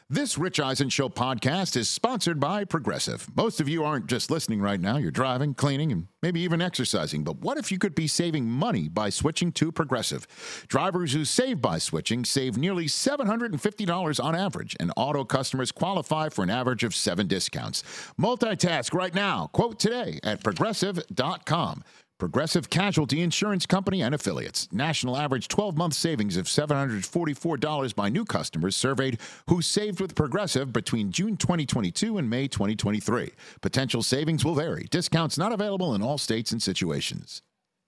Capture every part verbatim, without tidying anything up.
This Rich Eisen Show podcast is sponsored by Progressive. Most of you aren't just listening right now. You're driving, cleaning, and maybe even exercising. But what if you could be saving money by switching to Progressive? Drivers who save by switching save nearly seven hundred fifty dollars on average, and auto customers qualify for an average of seven discounts. Multitask right now. Quote today at progressive dot com. Progressive Casualty Insurance Company and Affiliates. National average twelve-month savings of seven hundred forty-four dollars by new customers surveyed who saved with Progressive between June twenty twenty-two and May twenty twenty-three. Potential savings will vary. Discounts not available in all states and situations.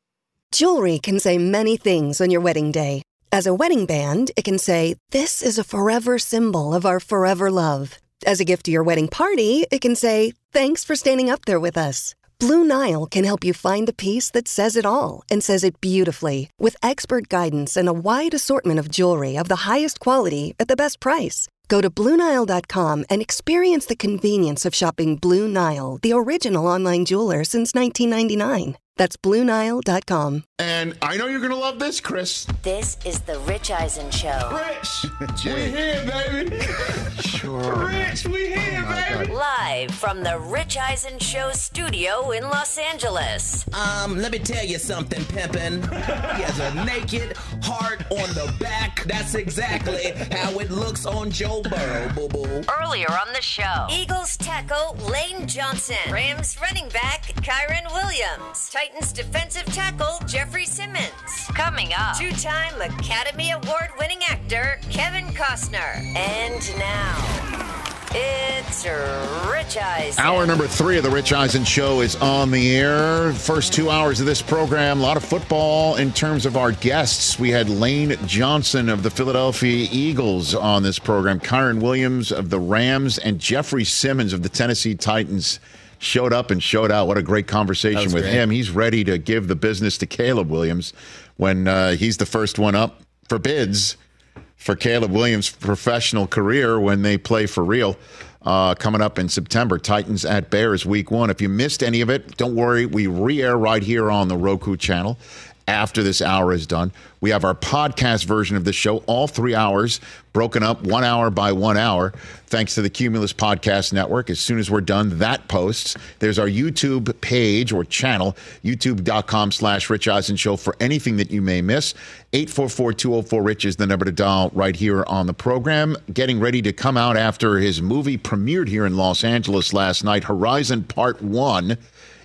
Jewelry can say many things on your wedding day. As a wedding band, it can say, "This is a forever symbol of our forever love." As a gift to your wedding party, it can say, "Thanks for standing up there with us." Blue Nile can help you find the piece that says it all and says it beautifully, with expert guidance and a wide assortment of jewelry of the highest quality at the best price. Go to Blue Nile dot com and experience the convenience of shopping Blue Nile, the original online jeweler since nineteen ninety-nine. That's Blue Nile dot com. And I know you're going to love this, Chris. This is the Rich Eisen Show. Rich, we here, baby. Sure. Rich, we here, oh baby. Live from the Rich Eisen Show studio in Los Angeles. Um, let me tell you something, pimpin'. He has a naked heart on the back. That's exactly how it looks on Joe Burrow, boo-boo. Earlier on the show, Eagles tackle Lane Johnson. Rams running back Kyren Williams. Titans defensive tackle Jeffrey Simmons. Coming up, two-time Academy Award-winning actor Kevin Costner. And now, it's Rich Eisen. Hour number three of the Rich Eisen Show is on the air. First two hours of this program, a lot of football in terms of our guests. We had Lane Johnson of the Philadelphia Eagles on this program, Kyren Williams of the Rams, and Jeffrey Simmons of the Tennessee Titans showed up and showed out. What a great conversation with great. him. He's ready to give the business to Caleb Williams when uh, he's the first one up for bids for Caleb Williams' professional career when they play for real. Uh, coming up in September, Titans at Bears week one. If you missed any of it, don't worry. We re-air right here on the Roku channel after this hour is done. We have our podcast version of the show, all three hours, broken up one hour by one hour, thanks to the Cumulus Podcast Network. As soon as we're done, that posts. There's our YouTube page or channel, youtube.com slash Rich Eisen Show for anything that you may miss. eight four four, two oh four, RICH is the number to dial right here on the program. Getting ready to come out after his movie premiered here in Los Angeles last night, Horizon Part one,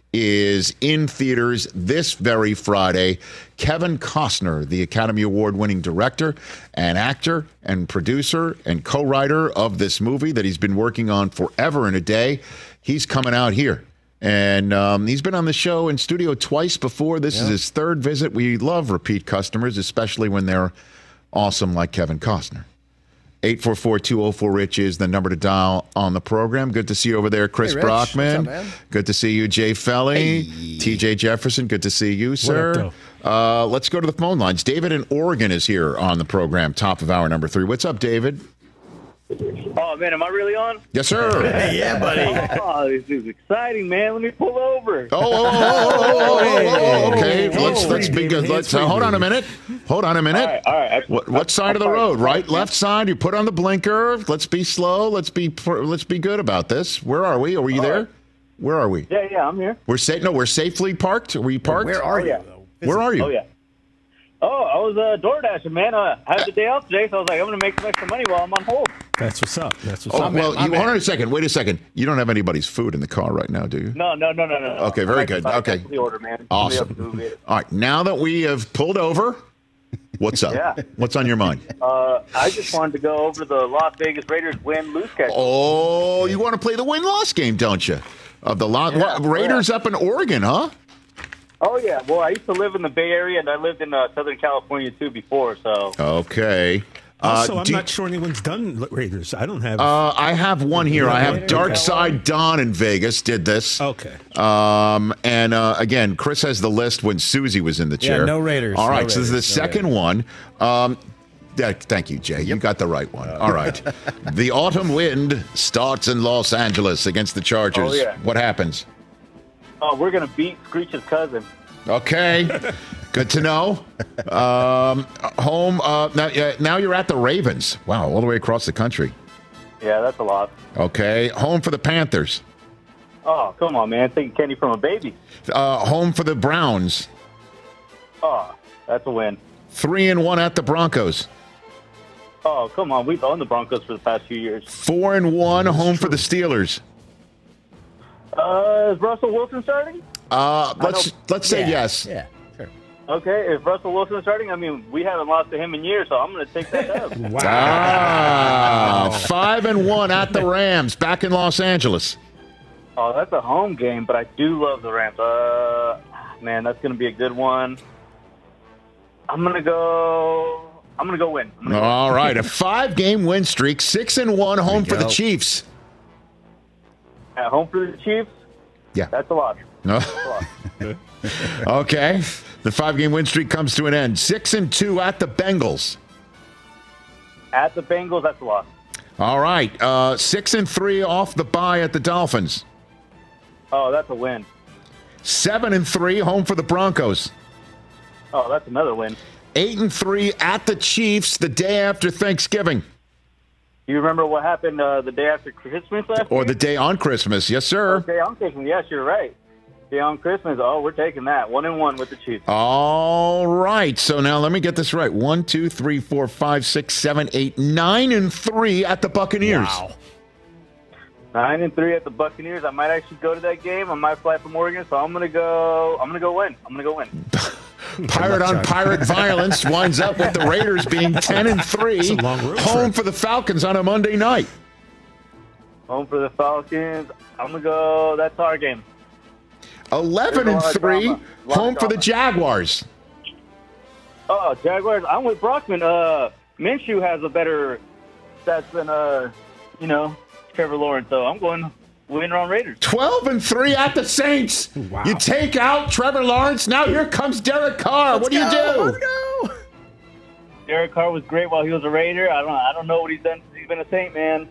is in theaters this very Friday. Kevin Costner, the Academy Award-winning director and actor and producer and co-writer of this movie that he's been working on forever and a day, he's coming out here. And um, he's been on the show in studio twice before. This yeah. is his third visit. We love repeat customers, especially when they're awesome like Kevin Costner. eight four four, two oh four, RICH is the number to dial on the program. Good to see you over there, Chris hey, Rich. Brockman. What's up, man? Good to see you, Jay Felly. Hey. T J Jefferson, good to see you, sir. Up, uh, let's go to the phone lines. David in Oregon is here on the program, top of hour number three. What's up, David? Oh, man, am I really on? Yes, sir. Hey, yeah, buddy. Oh, this is exciting, man. Let me pull over. Oh, oh, oh, oh, oh, oh, oh, okay. Hey, let's let's be good. Let's uh, hold on a minute. Hold on a minute. All right, all right. What, what side of the road? Right, left side? You put on the blinker. Let's be slow. Let's be let's be good about this. Where are we? Are we there? right. Where are we? Yeah, yeah, I'm here. We're safe. No, we're safely parked. Are we parked? Where are Oh, yeah. you? Where are you? Oh, yeah. Oh, I was uh, door dashing, man. Uh, I had the day off today, so I was like, I'm going to make some extra money while I'm on hold. That's what's up. That's what's Oh, up. well, Man, you, hold on a second. Wait a second. You don't have anybody's food in the car right now, do you? No, no, no, no, no. no. Okay, very I'm good. actually Okay. back to the order, man. Awesome. All right, now that we have pulled over, what's up? Yeah. What's on your mind? Uh, I just wanted to go over the Las Vegas Raiders win-lose catch. Oh, you want to play the win-loss game, don't you? Of the lot, Yeah, what, Raiders yeah. up in Oregon, huh? Oh, yeah. Well, I used to live in the Bay Area, and I lived in uh, Southern California, too, before, so. Okay. Also, Uh, I'm do- not sure anyone's done Raiders. I don't have. Uh, I have one here. I have Okay. Dark Side Don in Vegas did this. okay. Um, and uh, again, Chris has the list when Susie was in the Yeah, chair. no Raiders, All right, no so this is the Raiders, no second one. Um, yeah, thank you, Jay. You got the right one. All right. The autumn wind starts in Los Angeles against the Chargers. Oh, yeah. What happens? Oh, we're going to beat Screech's cousin. Okay. Good to know. Um, home. Uh, now, uh, now you're at the Ravens. Wow, all the way across the country. Yeah, that's a lot. Okay. Home for the Panthers. Oh, come on, man. Taking Kenny from a baby. Uh, home for the Browns. Oh, that's a win. Three and one at the Broncos. Oh, come on. We've owned the Broncos for the past few years. Four and one home for the Steelers. Uh, is Russell Wilson starting? Uh, let's let's say Yeah, yes. Yeah, sure. Okay, if Russell Wilson is starting, I mean, we haven't lost to him in years, so I'm going to take that up. Wow. Ah, five and one at the Rams, back in Los Angeles. Oh, that's a home game, but I do love the Rams. Uh, man, that's going to be a good one. I'm going to go. I'm going to go win. I'm gonna go All right, a five-game win streak, six and one home for the go. Chiefs. At home for the Chiefs. Yeah. That's a lot. No. That's a lot. Okay, the five-game win streak comes to an end. Six and two at the Bengals. At the Bengals, that's a lot. All right, uh, six and three off the bye at the Dolphins. Oh, that's a win. Seven and three home for the Broncos. Oh, that's another win. Eight and three at the Chiefs the day after Thanksgiving. You remember what happened uh, the day after Christmas last Or year? the day on Christmas. Yes, sir. Day on Christmas. Yes, you're right. Day on Christmas. Oh, we're taking that. One and one with the Chiefs. All right. So now let me get this right. One, two, three, four, five, six, seven, eight, nine, and three at the Buccaneers. Wow. Nine and three at the Buccaneers. I might actually go to that game. I might fly from Oregon, so I'm gonna go. I'm gonna go win. I'm gonna go win. Pirate on pirate violence winds up with the Raiders being ten and three. a long road Home trip. for the Falcons on a Monday night. Home for the Falcons. I'm gonna go. That's our game. Eleven There's and a lot of three. drama. A lot of Home for the drama. Jaguars. Oh, Jaguars. I'm with Brockman. Uh, Minshew has a better stats than uh, you know, Trevor Lawrence. So I'm going winner on Raiders. Twelve and three at the Saints. Wow. You take out Trevor Lawrence. Now here comes Derek Carr. what do you do? Derek Carr was great while he was a Raider. I don't. I don't know what he's done since he's been a Saint, man.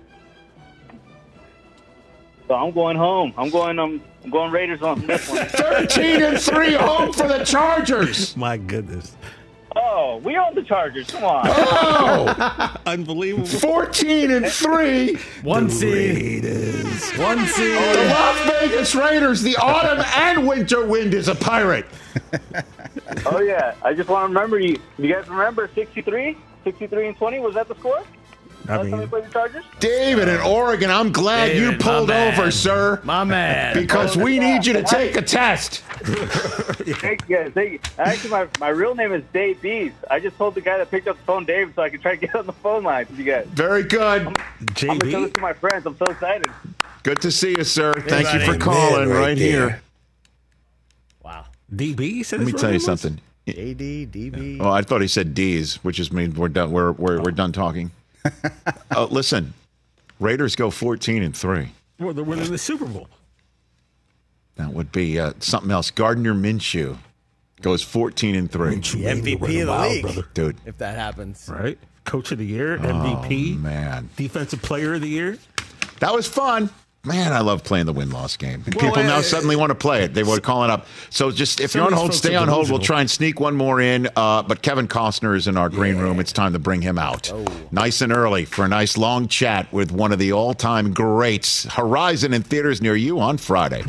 So I'm going home. I'm going. Um, I'm going Raiders on this one. Thirteen and three. Home for the Chargers. My goodness. Oh, we own the Chargers. Come on. Oh, Unbelievable. fourteen and three. One seed. Raiders. One seed. The Las Vegas Raiders. The autumn and winter wind is a pirate. Oh yeah. I just want to remember you. You guys remember sixty-three, sixty-three and twenty? Was that the score? I Last time we mean, played the Chargers. David in Oregon, I'm glad David, you my pulled man. over, sir, My man. because we need you to take a test. Thank you guys. Thank you. Actually, my, my real name is Dave Bees. I just told the guy that picked up the phone, Dave, so I could try to get on the phone line with you guys. Very good. I'm going to tell J B. this to my friends. I'm so excited. Good to see you, sir. Thank you for Amen calling right right there. here. Wow. D B. He said Let me his tell you real name was? something. A D, D B. Oh, I thought he said D's, which just means we're done. We're we're, we're done talking. uh, listen, Raiders go fourteen and three. Well, they're winning the Super Bowl. That would be uh, something else. Gardner Minshew goes fourteen and three. The M V P of the Wild, league. brother. Dude, If that happens. Right? Coach of the year, M V P, man, Defensive Player of the Year. that was fun. Man, I love playing the win-loss game. And Well, people now uh, suddenly want to play it. They were calling up. So just if Some you're on of these hold, folks stay are on hold. We'll delusional. try and sneak one more in. Uh, but Kevin Costner is in our green room. It's time to bring him out. Nice and early for a nice long chat with one of the all-time greats. Horizon in theaters near you on Friday.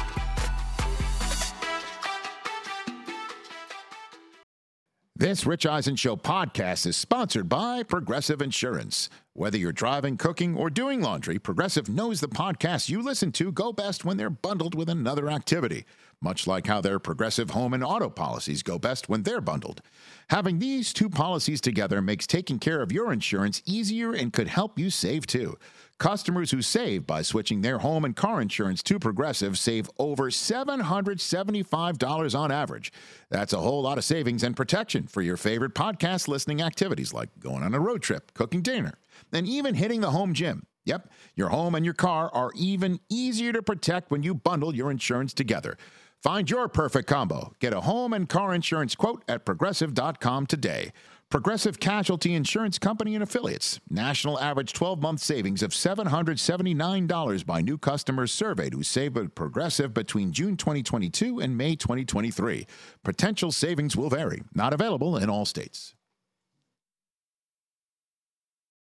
This Rich Eisen Show podcast is sponsored by Progressive Insurance. Whether you're driving, cooking, or doing laundry, Progressive knows the podcasts you listen to go best when they're bundled with another activity, much like how their Progressive home and auto policies go best when they're bundled. Having these two policies together makes taking care of your insurance easier and could help you save too. Customers who save by switching their home and car insurance to Progressive save over seven hundred seventy-five dollars on average. That's a whole lot of savings and protection for your favorite podcast listening activities like going on a road trip, cooking dinner, and even hitting the home gym. Yep, your home and your car are even easier to protect when you bundle your insurance together. Find your perfect combo. Get a home and car insurance quote at progressive dot com today. Progressive Casualty Insurance Company and Affiliates. National average twelve-month savings of seven hundred seventy-nine dollars by new customers surveyed who saved with Progressive between June twenty twenty-two and May twenty twenty-three. Potential savings will vary. Not available in all states.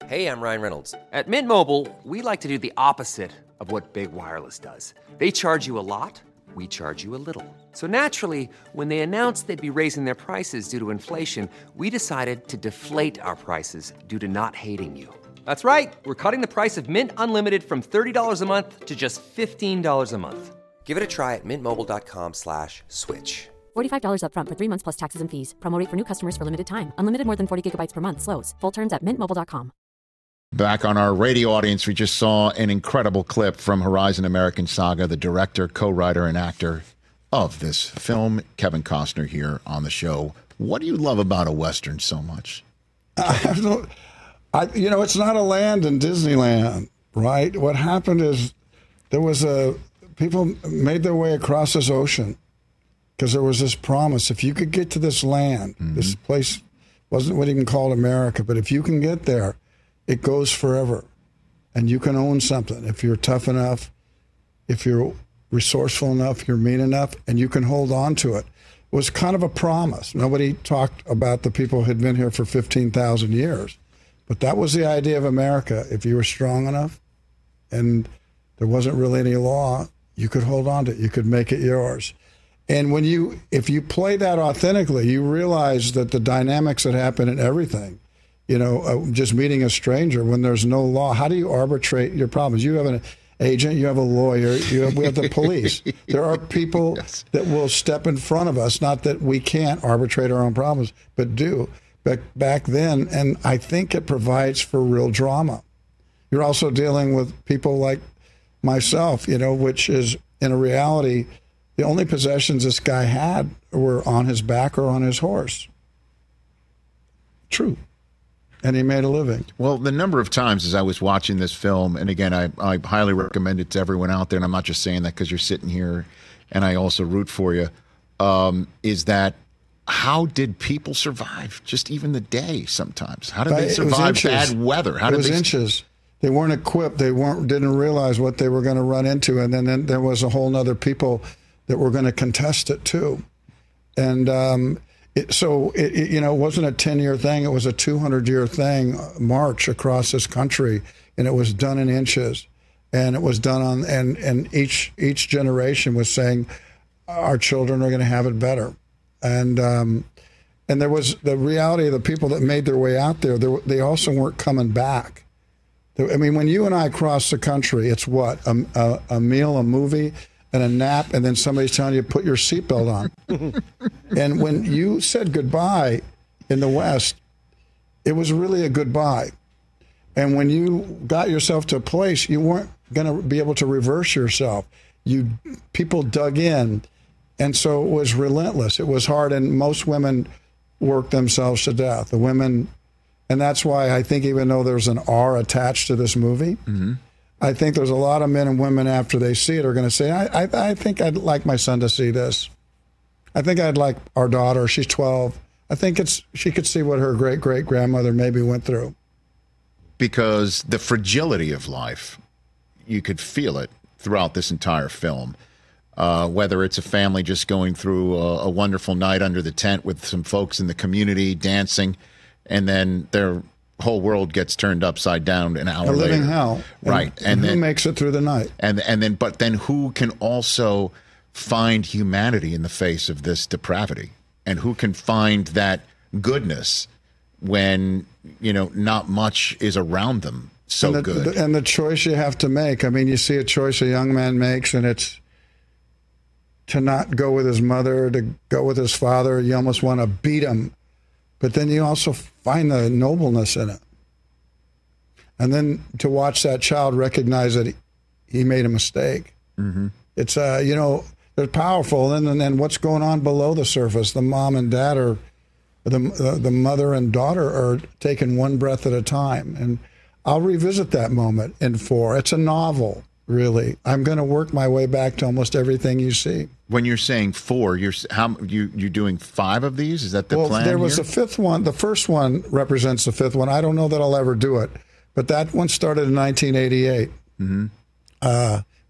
Hey, I'm Ryan Reynolds. At Mint Mobile, we like to do the opposite of what Big Wireless does. They charge you a lot, we charge you a little. So naturally, when they announced they'd be raising their prices due to inflation, we decided to deflate our prices due to not hating you. That's right. We're cutting the price of Mint Unlimited from thirty dollars a month to just fifteen dollars a month. Give it a try at mintmobile.com slash switch. forty-five dollars up front for three months plus taxes and fees. Promo rate for new customers for limited time. Unlimited more than forty gigabytes per month. Slows full terms at mint mobile dot com. Back on our radio audience, we just saw an incredible clip from Horizon American Saga, the director, co-writer, and actor of this film, Kevin Costner, here on the show. What do you love about a Western so much? I don't, I, you know, it's not a land in Disneyland, right? What happened is there was a, people made their way across this ocean because there was this promise. If you could get to this land, mm-hmm. this place wasn't what you can call America, but if you can get there, it goes forever, and you can own something if you're tough enough, if you're resourceful enough, you're mean enough, and you can hold on to it. It was kind of a promise. Nobody talked about the people who had been here for fifteen thousand years, but that was the idea of America. If you were strong enough and there wasn't really any law, you could hold on to it. You could make it yours. And when you, if you play that authentically, you realize that the dynamics that happen in everything, you know, uh, just meeting a stranger when there's no law. How do you arbitrate your problems? You have an agent, you have a lawyer, you have, we have the police. There are people yes. that will step in front of us, not that we can't arbitrate our own problems, but do. But back then, and I think it provides for real drama. You're also dealing with people like myself, you know, which is, in a reality, the only possessions this guy had were on his back or on his horse. True. And he made a living. Well, the number of times as I was watching this film, and again, I, I highly recommend it to everyone out there, and I'm not just saying that because you're sitting here and I also root for you, um, is that how did people survive just even the day sometimes? How did But they survive bad weather? How it did was they... inches. They weren't equipped. They weren't didn't realize what they were going to run into. And then, then there was a whole nother people that were going to contest it too. And um It, so, it, it, you know, it wasn't a ten-year thing. It was a two hundred year thing, march across this country, and it was done in inches. And it was done on, and, and each each generation was saying, our children are going to have it better. And um, and there was the reality of the people that made their way out there, they, they also weren't coming back. I mean, when you and I cross the country, it's what? A, a, a meal, a movie, and a nap, and then somebody's telling you, put your seatbelt on. And when you said goodbye in the West, it was really a goodbye. And when you got yourself to a place, you weren't going to be able to reverse yourself. You people dug in, and so it was relentless. It was hard, and most women worked themselves to death. The women, and that's why I think even though there's an R attached to this movie, mm-hmm. I think there's a lot of men and women after they see it are going to say, I, I, I think I'd like my son to see this. I think I'd like our daughter. She's twelve. I think it's she could see what her great-great-grandmother maybe went through. Because the fragility of life, you could feel it throughout this entire film. Uh, whether it's a family just going through a, a wonderful night under the tent with some folks in the community dancing, and then their whole world gets turned upside down an hour later. A living later. hell. Right. And, and, and who then, makes it through the night? And and then, but then who can also find humanity in the face of this depravity? And who can find that goodness when, you know, not much is around them so and the, good? The, and the choice you have to make. I mean, you see a choice a young man makes, and it's to not go with his mother, to go with his father. You almost want to beat him. But then you also find the nobleness in it. And then to watch that child recognize that he, he made a mistake. Mm-hmm. It's, uh, you know, they're powerful. And then what's going on below the surface? The mom and dad are, the, uh, the mother and daughter are taking one breath at a time. And I'll revisit that moment in four. It's a novel, really. I'm going to work my way back to almost everything you see. When you're saying four, you're how you you're doing five of these? Is that the well, plan? There was here? a fifth one. The first one represents the fifth one. I don't know that I'll ever do it, but that one started in nineteen eighty-eight. Mm-hmm. Uh,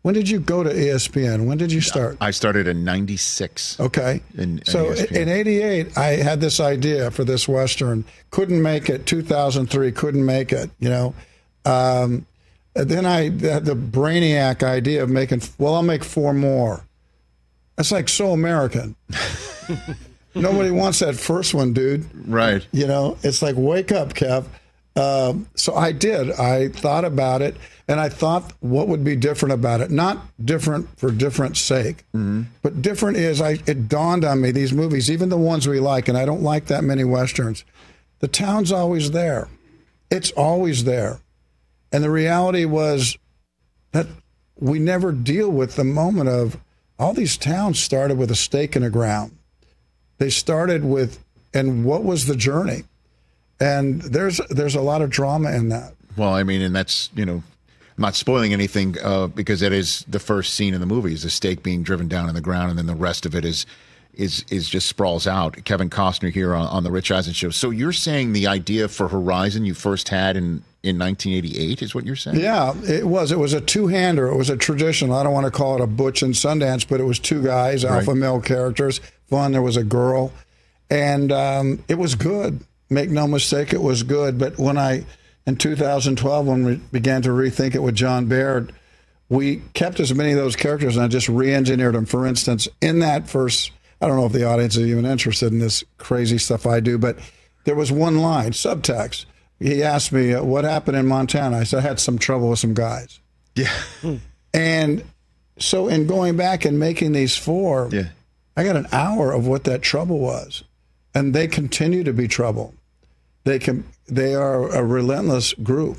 when did you go to E S P N? When did you start? I started in ninety-six. Okay. In, in so E S P N. in eighty-eight, I had this idea for this Western. Couldn't make it. two thousand three, couldn't make it, you know. Um, and then I had the brainiac idea of making, well, I'll make four more. That's like so American. Nobody wants that first one, dude. Right. You know, it's like, wake up, Kev. Um, so I did. I thought about it, and I thought what would be different about it. Not different for different sake, mm-hmm. but different is, I, it dawned on me, these movies, even the ones we like, and I don't like that many Westerns, the town's always there. It's always there. And the reality was that we never deal with the moment of, all these towns started with a stake in the ground. They started with, and what was the journey? And there's there's a lot of drama in that. Well, I mean, and that's, you know, I'm not spoiling anything uh, because that is the first scene in the movie, is a stake being driven down in the ground, and then the rest of it is is is just sprawls out. Kevin Costner here on, on the Rich Eisen Show. So you're saying the idea for Horizon you first had in, in nineteen eighty-eight is what you're saying? Yeah, it was. It was a two-hander. It was a traditional. I don't want to call it a Butch and Sundance, but it was two guys, right. alpha male characters. Fun. There was a girl. And um, it was good. Make no mistake, it was good. But when I, in two thousand twelve, when we began to rethink it with John Baird, we kept as many of those characters and I just re-engineered them. For instance, in that first, I don't know if the audience is even interested in this crazy stuff I do, but there was one line, subtext. He asked me, what happened in Montana? I said, I had some trouble with some guys. Yeah. And so in going back and making these four, yeah. I got an hour of what that trouble was. And they continue to be trouble. They can. They are a relentless group.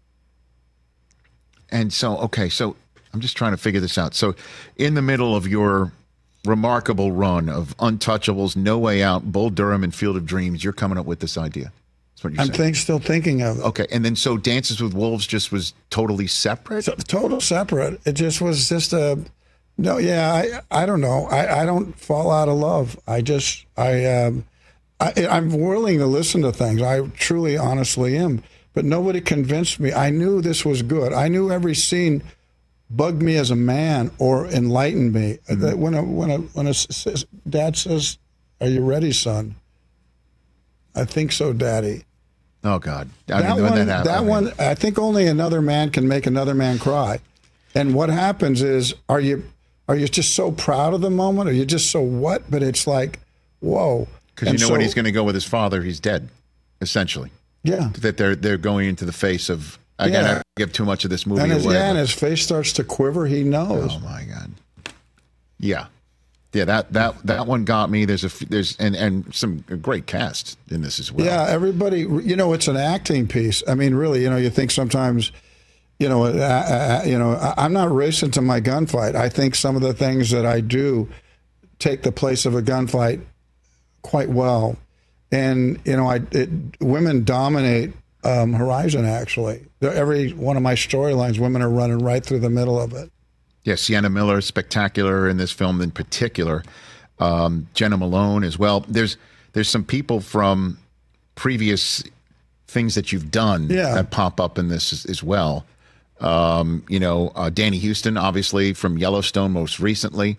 And so, okay, so I'm just trying to figure this out. So in the middle of your remarkable run of Untouchables, No Way Out, Bull Durham, and Field of Dreams, you're coming up with this idea. That's what you're I'm saying. think, still thinking of it. Okay, and then so Dances with Wolves just was totally separate? So, total separate. It just was just a... No, yeah, I I don't know. I, I don't fall out of love. I just... I... Um, I, I'm willing to listen to things. I truly, honestly am. But nobody convinced me. I knew this was good. I knew every scene bugged me as a man or enlightened me. Mm-hmm. When a, when a, when a dad says, "Are you ready, son?" I think so, Daddy. Oh God! I that mean, one, when that, that I mean, one. I think only another man can make another man cry. And what happens is, are you are you just so proud of the moment? Are you just so what? But it's like, whoa. Because you know so, when he's going to go with his father, he's dead, essentially. Yeah. That they're they're going into the face of, again, Yeah. I give too much of this movie And his, away. yeah, and but- his face starts to quiver. He knows. oh my God. Yeah. Yeah, that, that that one got me. There's a f- there's and, and some great cast in this as well. Yeah, everybody. You know, it's an acting piece. I mean, really. You know, you think sometimes, you know, uh, uh, you know, I, I'm not racing to my gunfight. I think some of the things that I do take the place of a gunfight quite well. And, you know, I it, women dominate um, Horizon, actually. They're, every one of my storylines, women are running right through the middle of it. Yeah, Sienna Miller, spectacular in this film in particular. Um, Jenna Malone as well. There's there's some people from previous things that you've done Yeah. that pop up in this as, as well. Um, you know, uh, Danny Houston, obviously, from Yellowstone most recently.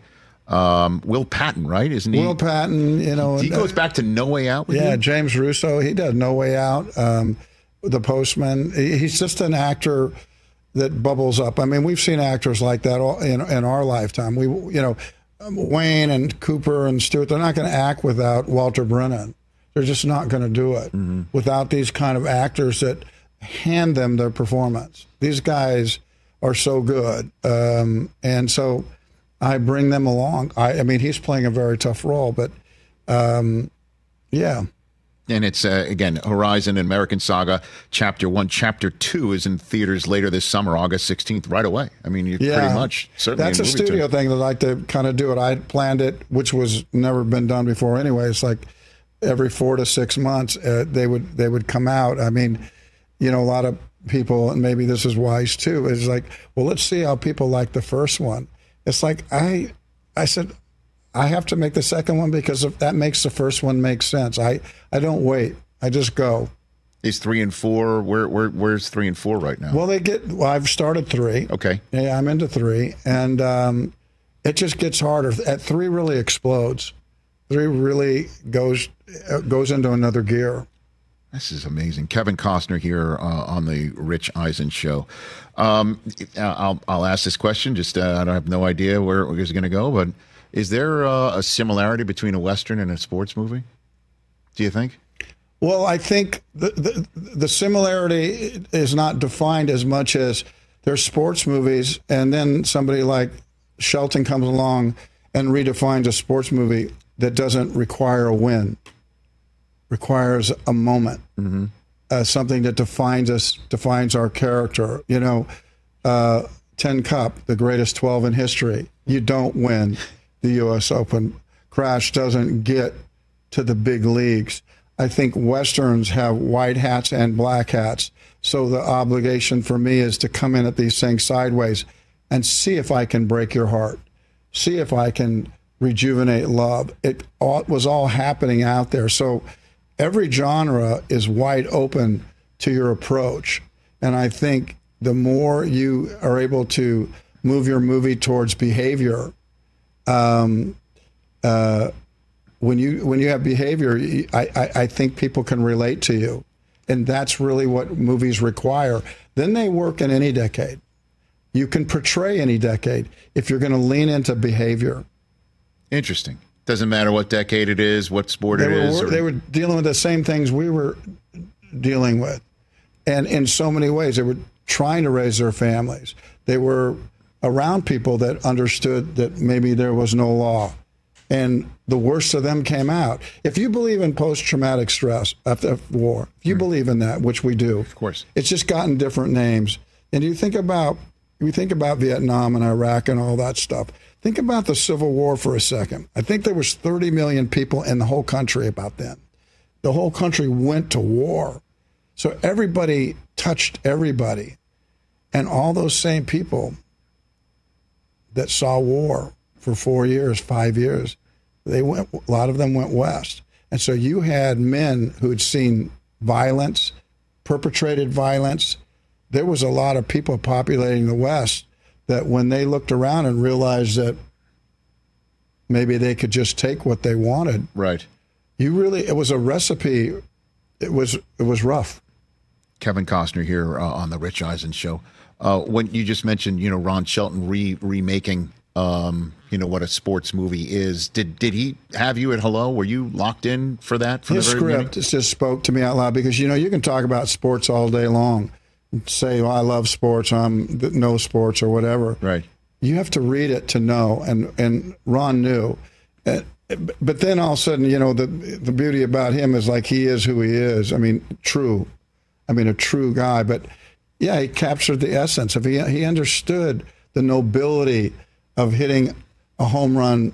Um, Will Patton, right? Isn't he? Will Patton, you know. He goes back to No Way Out with Yeah, you? James Russo, he does No Way Out. Um, the Postman, he- he's just an actor that bubbles up. I mean, we've seen actors like that all in, in our lifetime. We, you know, Wayne and Cooper and Stewart, they're not going to act without Walter Brennan. They're just not going to do it Mm-hmm. without these kind of actors that hand them their performance. These guys are so good. Um, and so I bring them along. I, I mean, he's playing a very tough role, but um, yeah. And it's, uh, again, Horizon and American Saga, Chapter one. Chapter two is in theaters later this summer, August sixteenth, right away. I mean, you Yeah, pretty much, certainly that's in a movie studio terms. thing that I like to kind of do it. I planned it, which was never been done before anyway. It's like every four to six months uh, they would they would come out. I mean, you know, a lot of people, and maybe this is wise too, is like, well, let's see how people like the first one. It's like I, I said, I have to make the second one because if that makes the first one make sense. I, I don't wait. I just go. Is three and four? Where where where's three and four right now? Well, they get. Well, I've started three. Okay. Yeah, I'm into three, and um, it just gets harder. At three, really explodes. Three really goes uh, goes into another gear. This is amazing. Kevin Costner here uh, on the Rich Eisen Show. Um, I'll I'll ask this question. Just uh, I don't have no idea where it was going to go, but is there uh, a similarity between a Western and a sports movie? Do you think? Well, I think the, the the similarity is not defined as much as there's sports movies, and then somebody like Shelton comes along and redefines a sports movie that doesn't require a win, requires a moment, mm-hmm. uh, something that defines us, defines our character. You know, uh, Tin Cup, the greatest twelve in history. You don't win the U S Open. Crash doesn't get to the big leagues. I think Westerns have white hats and black hats. So the obligation for me is to come in at these things sideways and see if I can break your heart, see if I can rejuvenate love. It all, was all happening out there. So every genre is wide open to your approach. And I think the more you are able to move your movie towards behavior, um, uh, when you when you have behavior, I, I, I think people can relate to you. And that's really what movies require. Then they work in any decade. You can portray any decade if you're going to lean into behavior. Interesting. Doesn't matter what decade it is, what sport they it were, is. Or... They were dealing with the same things we were dealing with. And in so many ways, they were trying to raise their families. They were around people that understood that maybe there was no law. And the worst of them came out. If you believe in post-traumatic stress after war, if you mm. believe in that, which we do, of course, it's just gotten different names. And you think about, you think about Vietnam and Iraq and all that stuff. Think about the Civil War for a second. I think there was thirty million people in the whole country about then. The whole country went to war. So everybody touched everybody. And all those same people that saw war for four years, five years, they went. A lot of them went west, and so you had men who'd seen violence, perpetrated violence. There was a lot of people populating the West that, when they looked around and realized that maybe they could just take what they wanted, right? You really, it was a recipe. It was it was rough. Kevin Costner here uh, on the Rich Eisen Show. Uh, when you just mentioned, you know, Ron Shelton re- remaking. Um, you know what a sports movie is. Did did he have you at Hello? Were you locked in for that? From His the very script just spoke to me out loud because, you know, you can talk about sports all day long, say, well, I love sports, I'm no sports or whatever. Right. You have to read it to know, and and Ron knew. Uh, but then all of a sudden, you know, the the beauty about him is like he is who he is. I mean, true. I mean, a true guy. But yeah, he captured the essence of he he understood the nobility of hitting a home run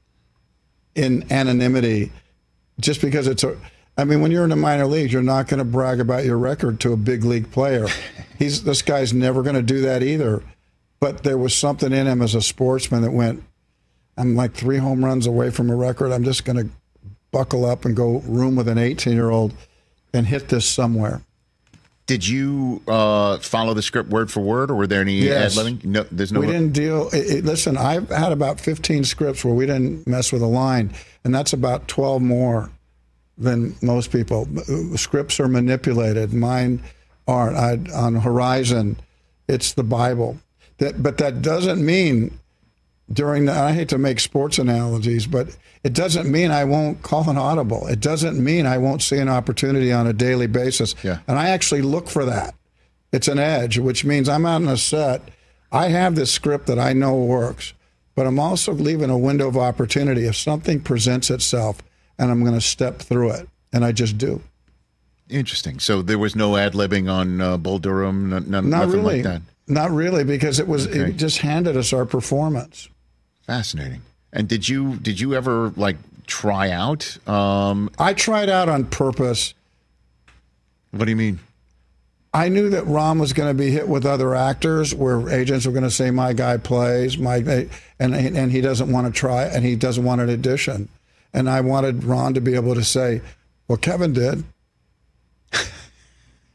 in anonymity, just because it's a. I mean, when you're in the minor leagues, you're not going to brag about your record to a big league player. He's this guy's never going to do that either. But there was something in him as a sportsman that went, I'm like three home runs away from a record. I'm just going to buckle up and go room with an eighteen-year-old and hit this somewhere. Did you uh, follow the script word for word, or were there any yes. ad-libbing? No, there's no. We didn't deal. It, it, listen, I've had about fifteen scripts where we didn't mess with a line, and that's about twelve more than most people. Scripts are manipulated. Mine aren't. I, on Horizon, it's the Bible. That, but that doesn't mean during the. I hate to make sports analogies, but it doesn't mean I won't call an audible. It doesn't mean I won't see an opportunity on a daily basis. Yeah. And I actually look for that. It's an edge, which means I'm out on a set. I have this script that I know works, but I'm also leaving a window of opportunity if something presents itself, and I'm going to step through it, and I just do. Interesting. So there was no ad-libbing on uh, Bull Durham, none, Not nothing really. like that? Not really, because it was Okay. it just handed us our performance. Fascinating. And did you did you ever like try out? Um, I tried out on purpose. What do you mean? I knew that Ron was going to be hit with other actors, where agents were going to say, "My guy plays my," and and he doesn't want to try, and he doesn't want an audition. And I wanted Ron to be able to say, "Well, Kevin did."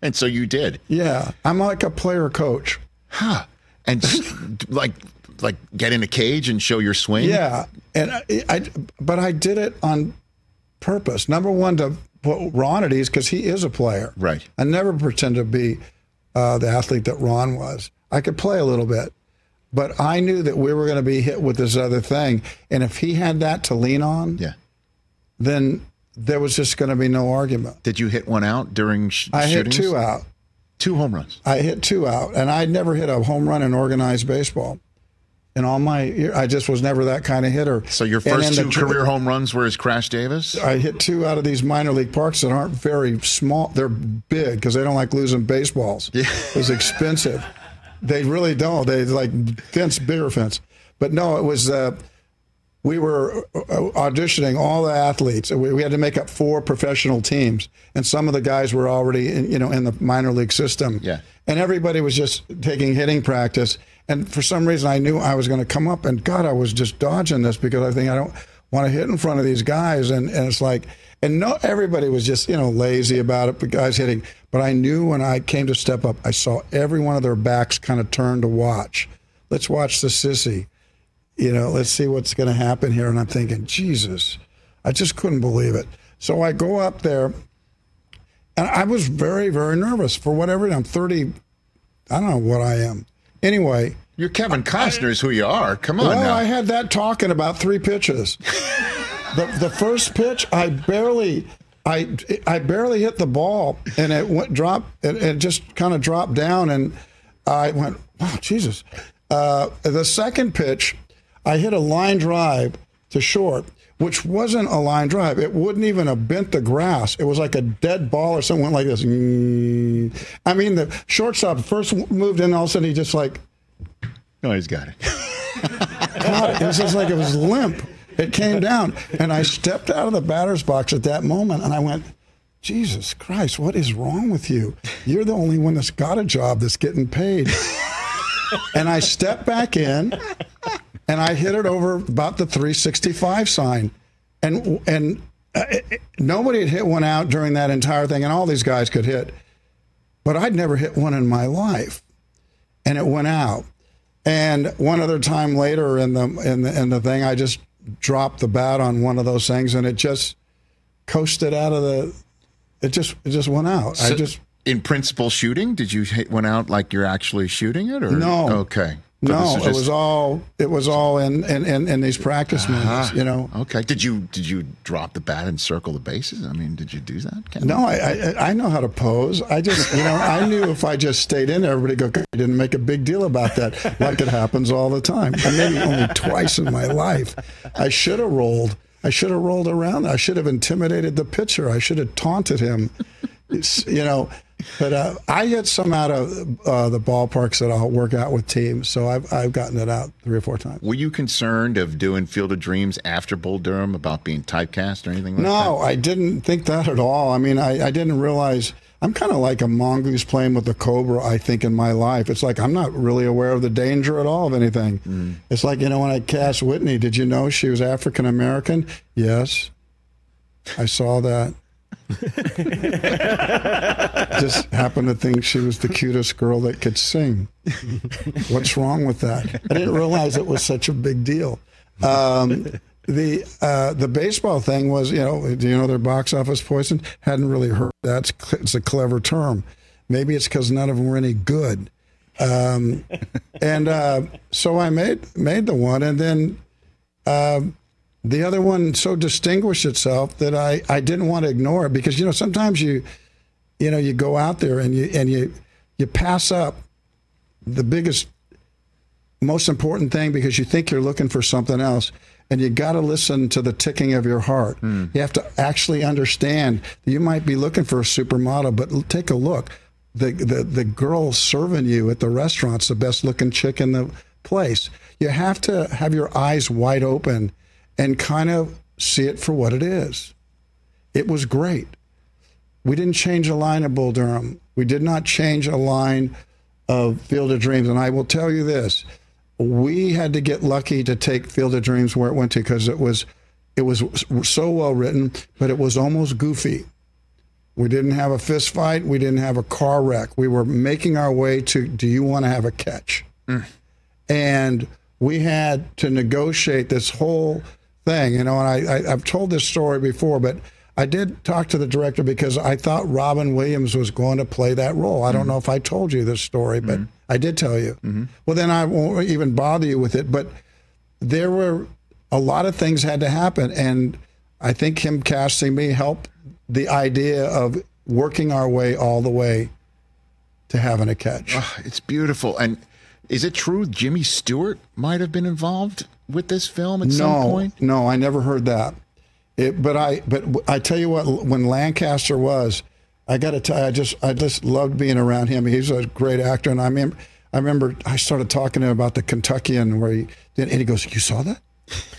And so you did. Yeah, I'm like a player coach. Huh. And like like get in a cage and show your swing? Yeah. And I, I but I did it on purpose. Number one, to put Ron at ease because he is a player. Right. I never pretended to be uh, the athlete that Ron was. I could play a little bit. But I knew that we were going to be hit with this other thing. And if he had that to lean on, yeah, then there was just going to be no argument. Did you hit one out during sh- I shootings? hit two out. Two home runs. I hit two out. And I'd never hit a home run in organized baseball. In all my, I just was never that kind of hitter. So your first two career home runs were as Crash Davis? I hit two out of these minor league parks that aren't very small. They're big because they don't like losing baseballs. Yeah. It was expensive. They really don't. They like fence, bigger fence. But no, it was, uh, we were auditioning all the athletes. We, we had to make up four professional teams. And some of the guys were already, in, you know, in the minor league system. Yeah. And everybody was just taking hitting practice. And for some reason, I knew I was going to come up. And God, I was just dodging this because I think I don't want to hit in front of these guys. And, and it's like, and no, everybody was just, you know, lazy about it, but guys hitting. But I knew when I came to step up, I saw every one of their backs kind of turn to watch. Let's watch the sissy. You know, let's see what's going to happen here. And I'm thinking, Jesus, I just couldn't believe it. So I go up there, and I was very, very nervous for whatever. I'm thirty. I don't know what I am. Anyway. You're Kevin Costner is who you are. Come on well, now. I had that talk in about three pitches. the The first pitch, I barely, I I barely hit the ball, and it went drop. It, it just kind of dropped down, and I went, "Wow, Jesus!" Uh, the second pitch, I hit a line drive to short, which wasn't a line drive. It wouldn't even have bent the grass. It was like a dead ball or something went like this. I mean, the shortstop first moved in, all of a sudden he just like. No, he's got it. God, it was just like it was limp. It came down, and I stepped out of the batter's box at that moment, and I went, Jesus Christ, what is wrong with you? You're the only one that's got a job that's getting paid. And I stepped back in, and I hit it over about the three sixty-five sign. And and uh, it, nobody had hit one out during that entire thing, and all these guys could hit. But I'd never hit one in my life. And it went out. And one other time later in the in the in the thing, I just dropped the bat on one of those things, and it just coasted out of the. It just it just went out. So I just in principal shooting, did you hit one out like you're actually shooting it, or no? Okay, so no, just... it was all it was all in in, in, in these practice moves. Uh-huh. You know. Okay. Did you did you drop the bat and circle the bases? I mean, did you do that? Ken? No, I, I I know how to pose. I just you know I knew if I just stayed in there, everybody go. I didn't make a big deal about that, like it happens all the time. And maybe only twice in my life. I should have rolled. I should have rolled around. I should have intimidated the pitcher. I should have taunted him. It's, you know, but uh, I get some out of uh, the ballparks that I'll work out with teams. So I've I've gotten it out three or four times. Were you concerned of doing Field of Dreams after Bull Durham about being typecast or anything like no, that? No, I didn't think that at all. I mean, I, I didn't realize. I'm kind of like a mongoose playing with a cobra, I think, in my life. It's like I'm not really aware of the danger at all of anything. Mm. It's like, you know, when I cast Whitney, did you know she was African-American? Yes. I saw that. Just happened to think she was the cutest girl that could sing. What's wrong with that? I didn't realize it was such a big deal. Um, the uh, the baseball thing was, you know, do you know their box office poison? Hadn't really heard that. It's a clever term. Maybe it's because none of them were any good. Um, and uh, so I made made the one, and then uh, the other one so distinguished itself that I, I didn't want to ignore it because, you know, sometimes you you know you go out there and you and you you pass up the biggest, most important thing because you think you're looking for something else. And you got to listen to the ticking of your heart. Mm. You have to actually understand that you might be looking for a supermodel, but take a look. The, the the girl serving you at the restaurant's the best looking chick in the place. You have to have your eyes wide open and kind of see it for what it is. It was great. We didn't change a line of Bull Durham. We did not change a line of Field of Dreams. And I will tell you this. We had to get lucky to take Field of Dreams where it went to because it was it was so well written, but it was almost goofy. We didn't have a fist fight. We didn't have a car wreck. We were making our way to, do you want to have a catch? Mm. And we had to negotiate this whole thing, you know, and I, I, I've told this story before, but I did talk to the director because I thought Robin Williams was going to play that role. I don't mm. know if I told you this story, but mm. I did tell you. Mm-hmm. Well, then I won't even bother you with it, but there were a lot of things had to happen, and I think him casting me helped the idea of working our way all the way to having a catch. Oh, it's beautiful. And is it true Jimmy Stewart might have been involved with this film at no, some point? No, I never heard that. It, but I, but I tell you what, when Lancaster was, I got to tell you, I just, I just loved being around him. He's a great actor, and I remember, I remember, I started talking to him about the Kentuckian, where he, and he goes, "You saw that?"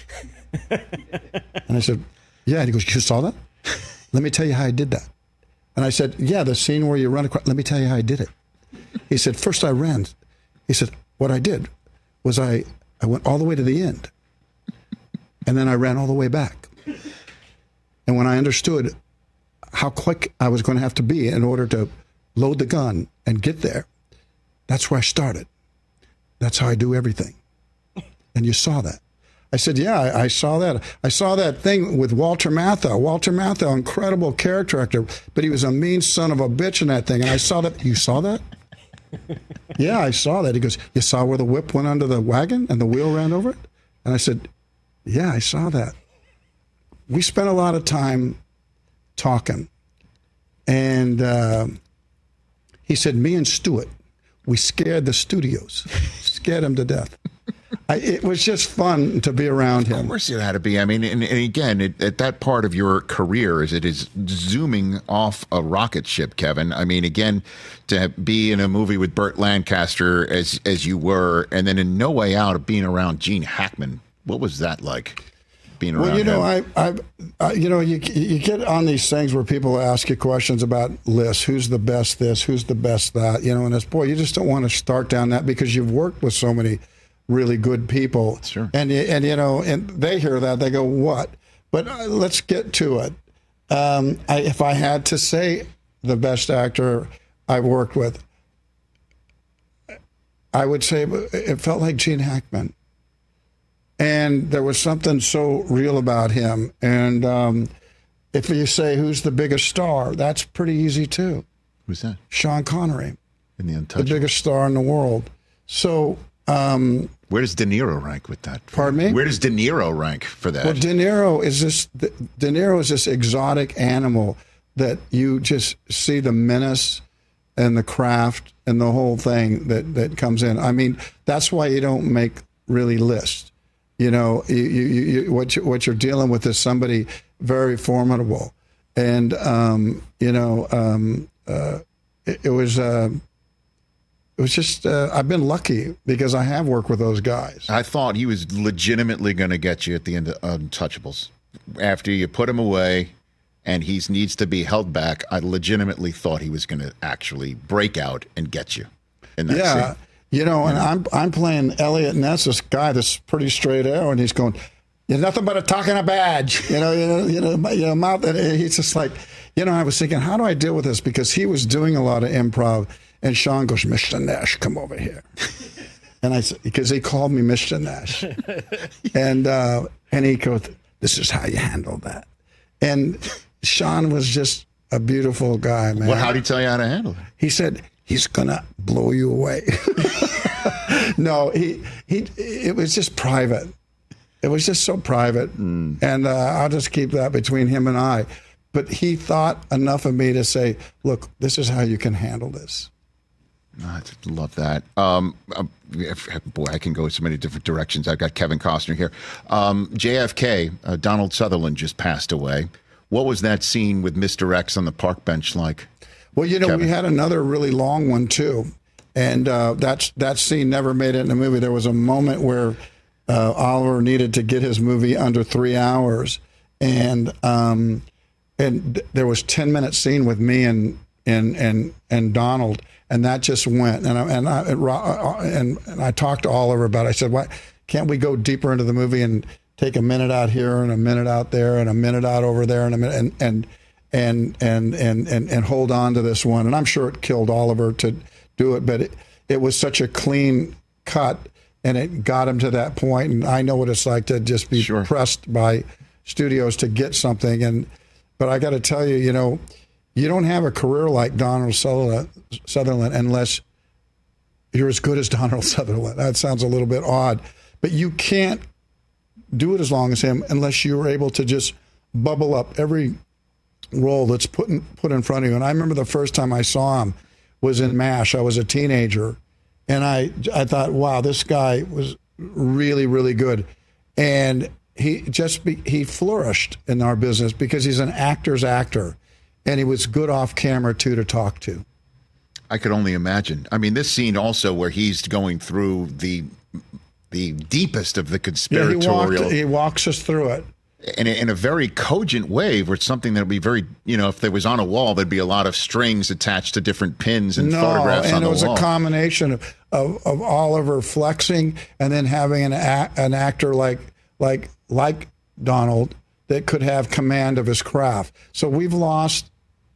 And I said, "Yeah." And he goes, "You saw that? Let me tell you how I did that." And I said, "Yeah, the scene where you run across, let me tell you how I did it." He said, "First I ran." He said, "What I did was I, I went all the way to the end, and then I ran all the way back. And when I understood how quick I was going to have to be in order to load the gun and get there, that's where I started. That's how I do everything." And you saw that. I said, "Yeah, I, I saw that. I saw that thing with Walter Matthau. Walter Matthau, incredible character actor, but he was a mean son of a bitch in that thing. And I saw that." "You saw that?" "Yeah, I saw that." He goes, "You saw where the whip went under the wagon and the wheel ran over it?" And I said, "Yeah, I saw that." We spent a lot of time talking. And uh, he said, "Me and Stewart, we scared the studios, scared them to death." I, it was just fun to be around him. Of course it had to be. I mean, and, and again, it, at that part of your career, as it is zooming off a rocket ship, Kevin. I mean, again, to be in a movie with Burt Lancaster as as you were, and then in No Way Out of being around Gene Hackman. What was that like? Being around well, you know, him? I, I, I, you know, you you get on these things where people ask you questions about lists. Who's the best this? Who's the best that? You know, and it's, boy, you just don't want to start down that because you've worked with so many really good people. Sure. And, and you know, and they hear that, they go, "What?" But uh, let's get to it. Um, I, if I had to say the best actor I've worked with, I would say it felt like Gene Hackman. And there was something so real about him. And um, if you say who's the biggest star, that's pretty easy too. Who's that? Sean Connery. In The Untouchables. The biggest star in the world. So... Um, where does De Niro rank with that? Pardon me? Where does De Niro rank for that? Well, De Niro is this. De Niro is this exotic animal that you just see the menace and the craft and the whole thing that, that comes in. I mean, that's why you don't make really lists. You know, you, you, you, what you, what you're dealing with is somebody very formidable, and um, you know, um, uh, it, it was. Uh, It was just, uh, I've been lucky because I have worked with those guys. I thought he was legitimately going to get you at the end of Untouchables. After you put him away and he needs to be held back, I legitimately thought he was going to actually break out and get you in that yeah, scene. You know, and I'm I'm playing Elliot Ness, this guy that's pretty straight arrow, and he's going, "You're nothing but a talk and a badge." You know, you know, you know, you know, mouth. And he's just like, you know, I was thinking, how do I deal with this? Because he was doing a lot of improv. And Sean goes, "Mister Nash, come over here." And I said, because he called me Mister Nash. and uh, and he goes, "This is how you handle that." And Sean was just a beautiful guy, man. Well, how did he tell you how to handle it? He said, "He's going to blow you away." No, he, he, it was just private. It was just so private. Mm. And uh, I'll just keep that between him and I. But he thought enough of me to say, "Look, this is how you can handle this." I love that. Um, uh, boy, I can go so many different directions. I've got Kevin Costner here. Um, J F K, uh, Donald Sutherland just passed away. What was that scene with Mister X on the park bench like? Well, you know, Kevin? We had another really long one, too. And uh, that's, that scene never made it in the movie. There was a moment where uh, Oliver needed to get his movie under three hours. And um, and th- there was ten minute scene with me and, and, and, and Donald. And that just went, and I, and I, and, and I talked to Oliver about it. I said, "Why can't we go deeper into the movie and take a minute out here and a minute out there and a minute out over there and a minute?" And and and and and and and hold on to this one. And I'm sure it killed Oliver to do it, but it, it was such a clean cut, and it got him to that point. And I know what it's like to just be Sure. pressed by studios to get something. And but I got to tell you, you know, you don't have a career like Donald Sutherland, Sutherland unless you're as good as Donald Sutherland. That sounds a little bit odd, but you can't do it as long as him unless you were able to just bubble up every role that's put in, put in front of you. And I remember the first time I saw him was in MASH. I was a teenager, and I I thought, wow, this guy was really, really good. And he just be, he flourished in our business because he's an actor's actor, and he was good off camera too to talk to. I could only imagine. I mean, this scene also where he's going through the the deepest of the Yeah, he, conspiratorial, walked, he walks us through it. in, a, in a very cogent way, where it's something that would be very, you know, if there was on a wall, there'd be a lot of strings attached to different pins and No, photographs and on it the was wall. a combination of, of, of Oliver flexing and then having an a, an actor like like like Donald that could have command of his craft. So we've lost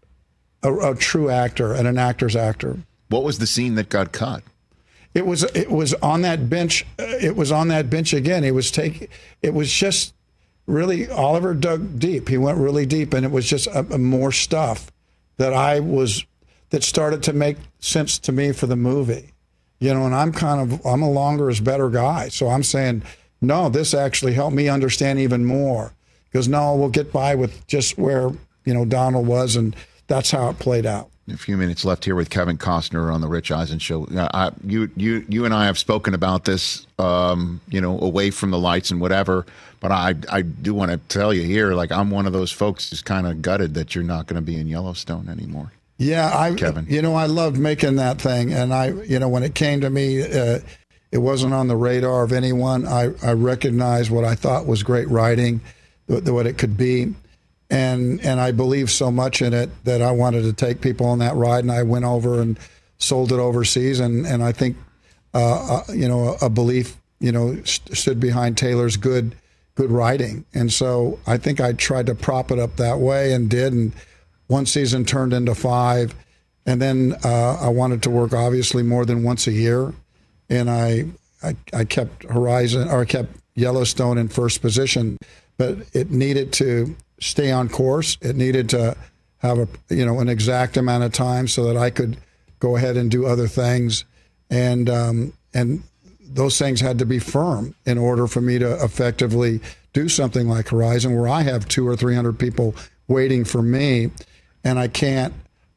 a, a true actor and an actor's actor. What was the scene that got cut? It was it was on that bench. uh, It was on that bench again. It was take. It was just really Oliver dug deep. He went really deep, and it was just a, a more stuff that I was that started to make sense to me for the movie. You know, and I'm kind of I'm a longer is better guy, so I'm saying no. This actually helped me understand even more because no, we'll get by with just where you know Donald was, and that's how it played out. A few minutes left here with Kevin Costner on the Rich Eisen Show. Uh, I, you, you, you, and I have spoken about this, um, you know, away from the lights and whatever. But I, I do want to tell you here, like I'm one of those folks who's kind of gutted that you're not going to be in Yellowstone anymore. Yeah, I, Kevin. you know, I loved making that thing, and I, you know, when it came to me, uh, it wasn't on the radar of anyone. I, I recognized what I thought was great writing, what, what it could be. And and I believed so much in it that I wanted to take people on that ride, and I went over and sold it overseas. And, and I think, uh, uh, you know, a, a belief, you know, st- stood behind Taylor's good good writing. And so I think I tried to prop it up that way and did. And one season turned into five. And then uh, I wanted to work, obviously, more than once a year. And I, I, I kept Horizon, or I kept Yellowstone in first position. But it needed to stay on course. It needed to have a you know an exact amount of time so that I could go ahead and do other things, and um, and those things had to be firm in order for me to effectively do something like Horizon, where I have two or three hundred people waiting for me, and I can't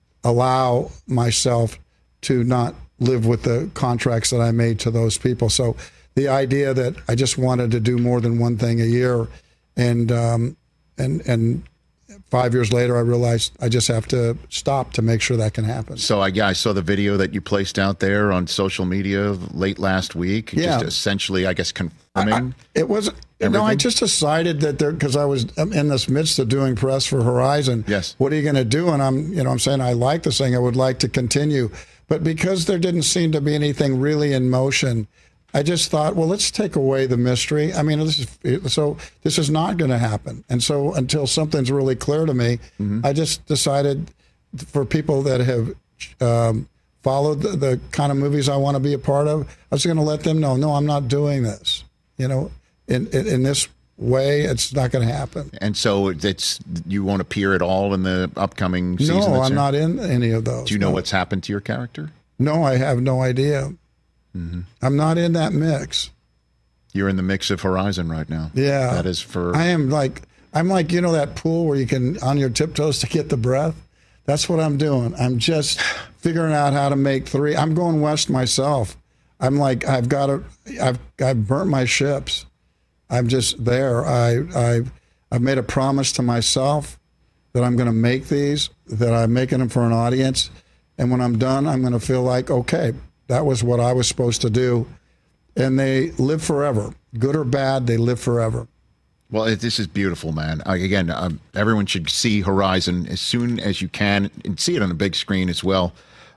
allow myself to not live with the contracts that I made to those people. So the idea that I just wanted to do more than one thing a year, and um, And and five years later, I realized I just have to stop to make sure that can happen. So I, yeah, I saw the video that you placed out there on social media late last week. Yeah. Just essentially, I guess, confirming. I, it was no. I everything? just decided that there because I was in this midst of doing press for Horizon. Yes. What are you going to do? And I'm you know I'm saying I like this thing. I would like to continue, but because there didn't seem to be anything really in motion, I just thought, well, let's take away the mystery. I mean, this is, so this is not going to happen. And so until something's really clear to me, mm-hmm. I just decided for people that have um, followed the, the kind of movies I want to be a part of, I was going to let them know, no, I'm not doing this. You know, in in, in this way, it's not going to happen. And so it's you won't appear at all in the upcoming season? No, that's I'm in? not in any of those. Do you know no. what's happened to your character? No, I have no idea. Mm-hmm. I'm not in that mix. You're in the mix of Horizon right now. Yeah. That is for... I am like, I'm like, you know, that pool where you can, on your tiptoes to get the breath? That's what I'm doing. I'm just figuring out how to make three. I'm going west myself. I'm like, I've got to, I've, I've burnt my ships. I'm just there. I, I've, I've made a promise to myself that I'm going to make these, that I'm making them for an audience. And when I'm done, I'm going to feel like, okay, that was what I was supposed to do. And they live forever. Good or bad, they live forever. Well, it, this is beautiful, man. I, again, um, everyone should see Horizon as soon as you can and see it on a big screen as well.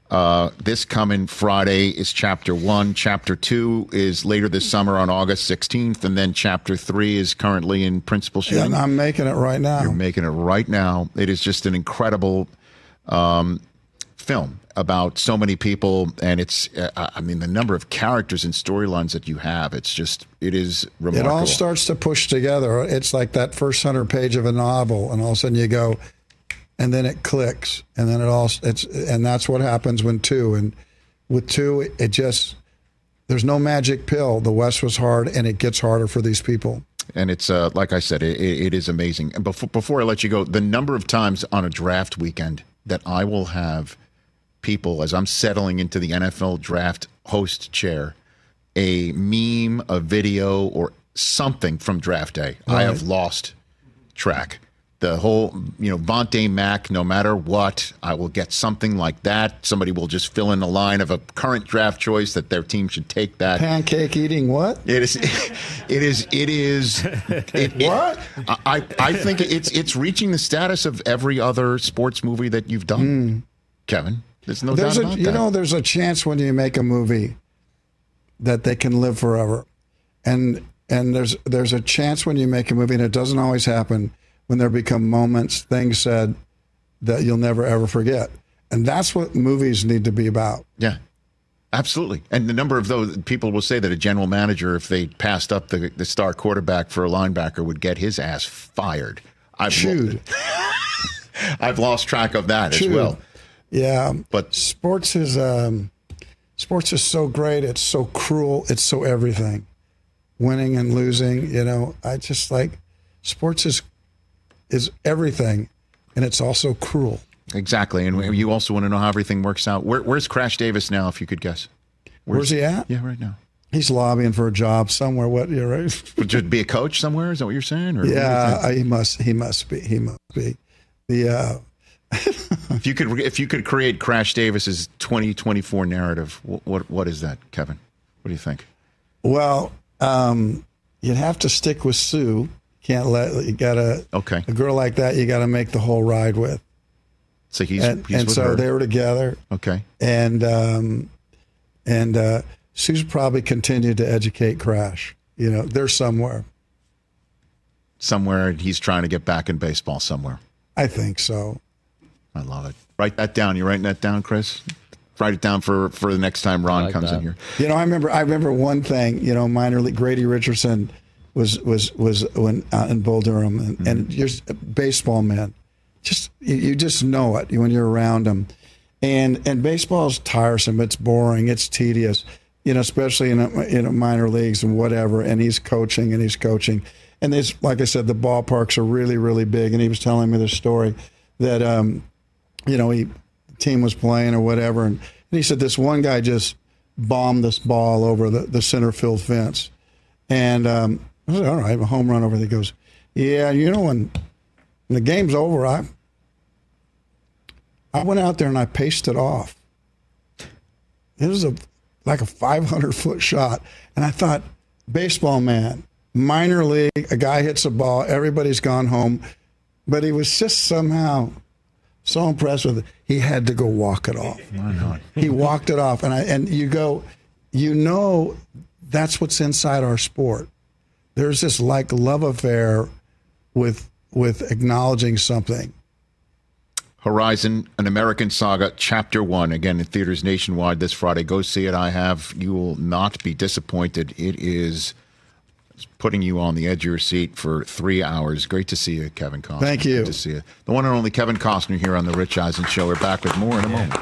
Uh, this coming Friday is chapter one. Chapter two is later this summer on August sixteenth. And then chapter three is currently in principal shooting. Yeah, and I'm making it right now. You're making it right now. It is just an incredible um, film about so many people. And it's, uh, I mean, the number of characters and storylines that you have, it's just, it is remarkable. It all starts to push together. It's like that first hundred page of a novel, and all of a sudden you go, and then it clicks, and then it all, it's, and that's what happens when two, and with two, it, it just, there's no magic pill. The West was hard, and it gets harder for these people. And it's, uh, like I said, it, it is amazing. And before, before I let you go, the number of times on a draft weekend that I will have people, as I'm settling into the N F L draft host chair, a meme, a video, or something from draft day, right. I have lost track. The whole, you know, Vontae Mack, no matter what, I will get something like that. Somebody will just fill in a line of a current draft choice that their team should take that. Pancake eating what? It is, it is, it is. It, what? It, I, I think it's it's reaching the status of every other sports movie that you've done, mm. Kevin. There's no there's doubt a, about you that. You know, there's a chance when you make a movie that they can live forever. And and there's there's a chance when you make a movie, and it doesn't always happen, when there become moments, things said that you'll never, ever forget. And that's what movies need to be about. Yeah, absolutely. And the number of those people will say that a general manager, if they passed up the, the star quarterback for a linebacker, would get his ass fired. I've, Chewed. I've lost track of that Chewed. as well. Yeah. But sports is, um, sports is so great. It's so cruel. It's so everything. Winning and losing, you know, I just like, sports is is everything, and it's also cruel. Exactly, and you also want to know how everything works out. Where, where's Crash Davis now, if you could guess? Where's, where's he at? Yeah, right now. He's lobbying for a job somewhere. What? You're right. Would you be a coach somewhere? Is that what you're saying? Or yeah, he must. He must be. He must be. The uh... if you could, if you could create Crash Davis's twenty twenty-four narrative, what, what what is that, Kevin? What do you think? Well, um, you'd have to stick with Sue. Can't let you gotta okay a girl like that you gotta make the whole ride with. So he's and, he's and with so her. they were together. Okay, and um, and uh, Sue's probably continued to educate Crash. You know, they're somewhere. Somewhere he's trying to get back in baseball. Somewhere. I think so. I love it. Write that down. You writing that down, Chris? Write it down for, for the next time Ron like comes that. in here. You know, I remember. I remember one thing. You know, minor league Grady Richardson. Was was was when uh, in Bull Durham, and, mm-hmm. and you're a baseball man. Just you, you just know it when you're around them, and and baseball's tiresome. It's boring. It's tedious. You know, especially in a, in a minor leagues and whatever. And he's coaching and he's coaching, and there's like I said, the ballparks are really really big. And he was telling me the story that um, you know, he the team was playing or whatever, and, and he said this one guy just bombed this ball over the, the center field fence, and um, I said, all right, a home run over there. He goes, yeah, you know, when, when the game's over, I I went out there and I paced it off. It was a like a five hundred foot shot. And I thought, baseball man, minor league, a guy hits a ball, everybody's gone home. But he was just somehow so impressed with it, he had to go walk it off. Why not? He walked it off. And I and you go, you know, that's what's inside our sport. There's this like love affair with with acknowledging something. Horizon, an American Saga, Chapter One, again in theaters nationwide this Friday. Go see it. I have. You will not be disappointed. It is putting you on the edge of your seat for three hours. Great to see you, Kevin Costner. Thank you. Good to see you. The one and only Kevin Costner here on the Rich Eisen Show. We're back with more in a moment.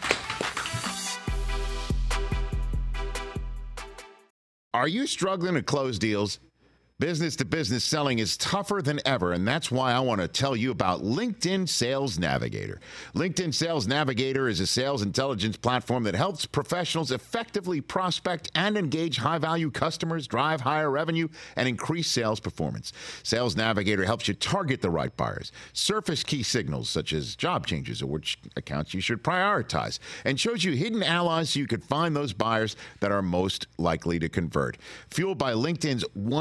Are you struggling to close deals? Business-to-business selling is tougher than ever, and that's why I want to tell you about LinkedIn Sales Navigator. LinkedIn Sales Navigator is a sales intelligence platform that helps professionals effectively prospect and engage high-value customers, drive higher revenue, and increase sales performance. Sales Navigator helps you target the right buyers, surface key signals such as job changes or which accounts you should prioritize, and shows you hidden allies so you could find those buyers that are most likely to convert. Fueled by LinkedIn's one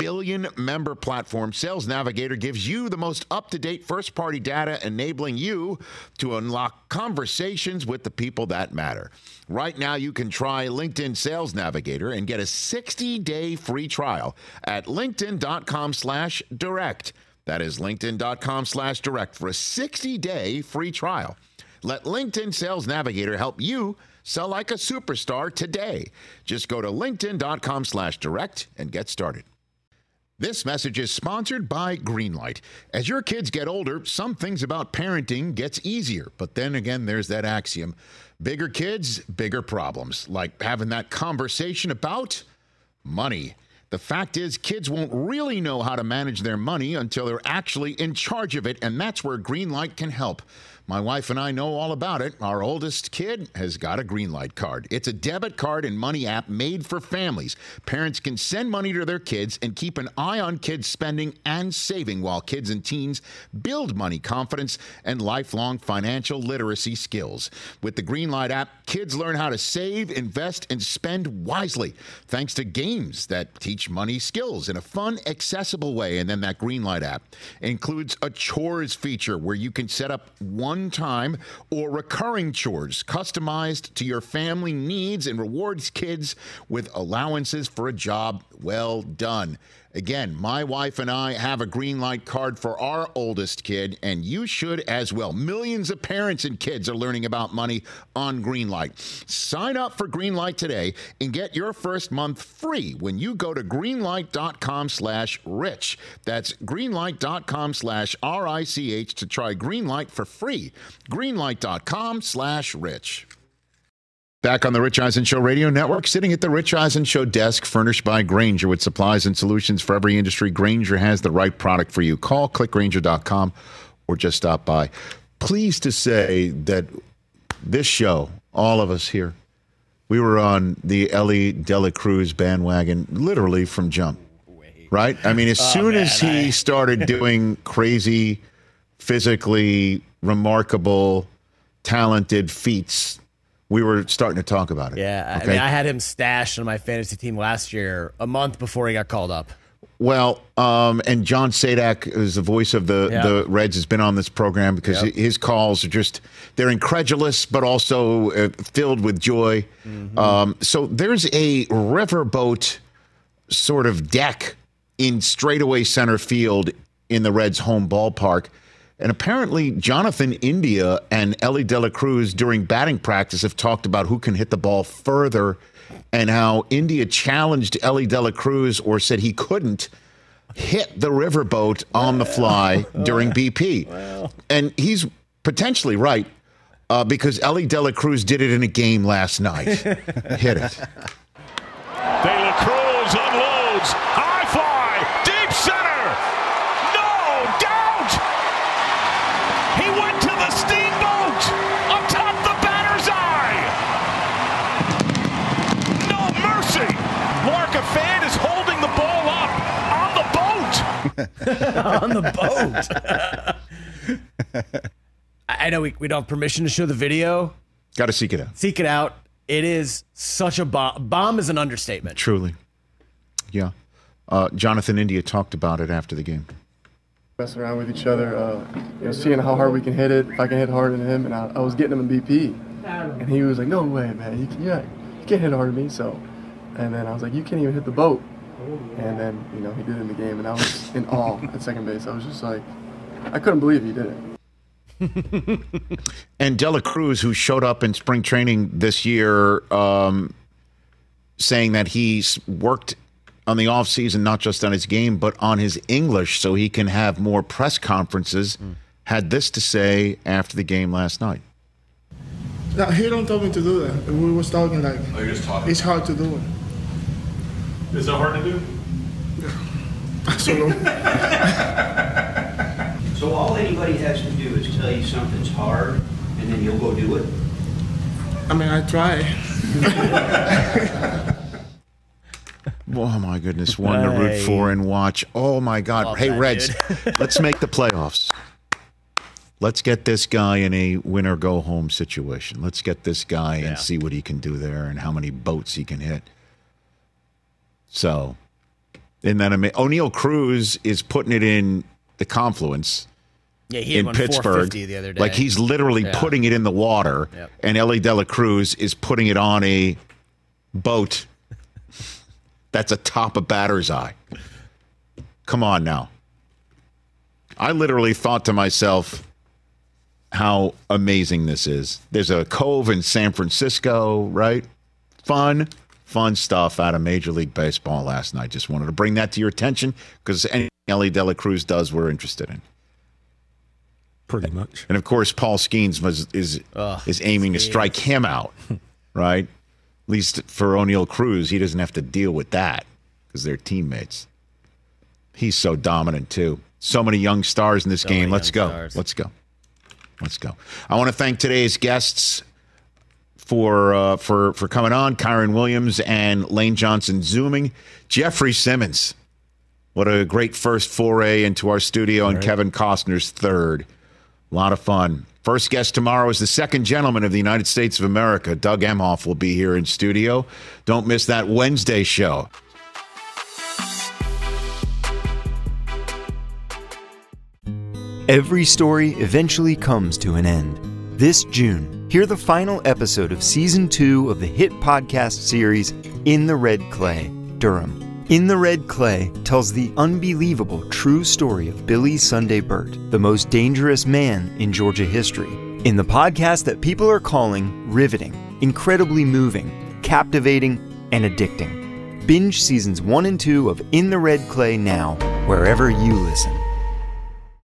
billion member platform, Sales Navigator gives you the most up-to-date first-party data, enabling you to unlock conversations with the people that matter. Right now, you can try LinkedIn Sales Navigator and get a sixty-day free trial at linkedin.com slash direct. That is linkedin.com slash direct for a sixty-day free trial. Let LinkedIn Sales Navigator help you sell like a superstar today. Just go to linkedin.com slash direct and get started. This message is sponsored by Greenlight. As your kids get older, some things about parenting gets easier. But then again, there's that axiom. Bigger kids, bigger problems. Like having that conversation about money. The fact is, kids won't really know how to manage their money until they're actually in charge of it, and that's where Greenlight can help. My wife and I know all about it. Our oldest kid has got a Greenlight card. It's a debit card and money app made for families. Parents can send money to their kids and keep an eye on kids' spending and saving while kids and teens build money confidence and lifelong financial literacy skills. With the Greenlight app, kids learn how to save, invest, and spend wisely thanks to games that teach money skills in a fun, accessible way. And then that Greenlight app includes a chores feature where you can set up one time or recurring chores customized to your family needs and rewards kids with allowances for a job well done. Again, my wife and I have a Greenlight card for our oldest kid, and you should as well. Millions of parents and kids are learning about money on Greenlight. Sign up for Greenlight today and get your first month free when you go to greenlight.com slash rich. That's greenlight.com slash R I C H to try Greenlight for free. Greenlight.com slash rich. Back on the Rich Eisen Show Radio Network, sitting at the Rich Eisen Show desk, furnished by Grainger with supplies and solutions for every industry. Grainger has the right product for you. Call click grainger dot com or just stop by. Pleased to say that this show, all of us here, we were on the Ellie De La Cruz bandwagon literally from jump. Right? I mean, as Oh, soon man, as he I- started doing crazy, physically remarkable, talented feats, we were starting to talk about it. Yeah, I Okay? mean, I had him stashed on my fantasy team last year, a month before he got called up. Well, um, and John Sadak is the voice of the, Yeah. the Reds, has been on this program because Yep. his calls are just, they're incredulous, but also uh, filled with joy. Um, so there's a riverboat sort of deck in straightaway center field in the Reds' home ballpark. And apparently, Jonathan India and Ellie De La Cruz during batting practice have talked about who can hit the ball further and how India challenged Ellie De La Cruz or said he couldn't hit the riverboat on the fly during B P. And he's potentially right uh, because Ellie De La Cruz did it in a game last night. Hit it. De La Cruz unloads. High fly. Deep center. No doubt. He went to the steamboat atop the batter's eye. No mercy. Larka Fan is holding the ball up on the boat. On the boat. I I know we, we don't have permission to show the video. Got to seek it out. Seek it out. It is such a bomb. Bomb is an understatement. Truly. Yeah. Uh, Jonathan India talked about it after the game. Messing around with each other, uh, you know, seeing how hard we can hit it, if I can hit harder than him, and I, I was getting him in B P, and he was like, "No way, man, you, can, yeah, you can't hit harder than me." So, and then I was like, "You can't even hit the boat," and then you know he did it in the game, and I was in awe at second base. I was just like, I couldn't believe he did it. And De La Cruz, who showed up in spring training this year, um, saying that he's worked on the offseason, not just on his game, but on his English so he can have more press conferences, mm. had this to say after the game last night. No, he don't tell me to do that. We was talking like, oh, you're just talking. It's hard to do it. Is it hard to do? Absolutely. So all anybody has to do is tell you something's hard, and then you'll go do it? I mean, I try. Oh, my goodness. One to root for and watch. Oh, my God. Love hey, that, Reds, let's make the playoffs. Let's get this guy in a win-or-go-home situation. Let's get this guy Yeah. and see what he can do there and how many boats he can hit. So, And then I mean, O'Neal Cruz is putting it in the confluence. Yeah, he had in won Pittsburgh four fifty the other day. Like he's literally Yeah. putting it in the water, Yep. and Ellie De La Cruz is putting it on a boat that's atop a batter's eye. Come on now. I literally thought to myself how amazing this is. There's a cove in San Francisco, right? Fun, fun stuff out of Major League Baseball last night. Just wanted to bring that to your attention because anything Ellie De La Cruz does, we're interested in. Pretty much. And of course, Paul Skeens was is Ugh, is aiming to Skeens. strike him out, right? At least for O'Neal Cruz, he doesn't have to deal with that because they're teammates. He's so dominant too. So many young stars in this So game. many Let's young go. stars. Let's go. Let's go. I want to thank today's guests for uh, for for coming on. Kyron Williams and Lane Johnson zooming. Jeffrey Simmons. What a great first foray into our studio, and Kevin Costner's third. A lot of fun. First guest tomorrow is the second gentleman of the United States of America. Doug Emhoff will be here in studio. Don't miss that Wednesday show. Every story eventually comes to an end. This June, hear the final episode of Season two of the hit podcast series In the Red Clay, Durham. In the Red Clay tells the unbelievable true story of Billy Sunday Burt, the most dangerous man in Georgia history. In the podcast that people are calling riveting, incredibly moving, captivating, and addicting. Binge seasons one and two of In the Red Clay now, wherever you listen.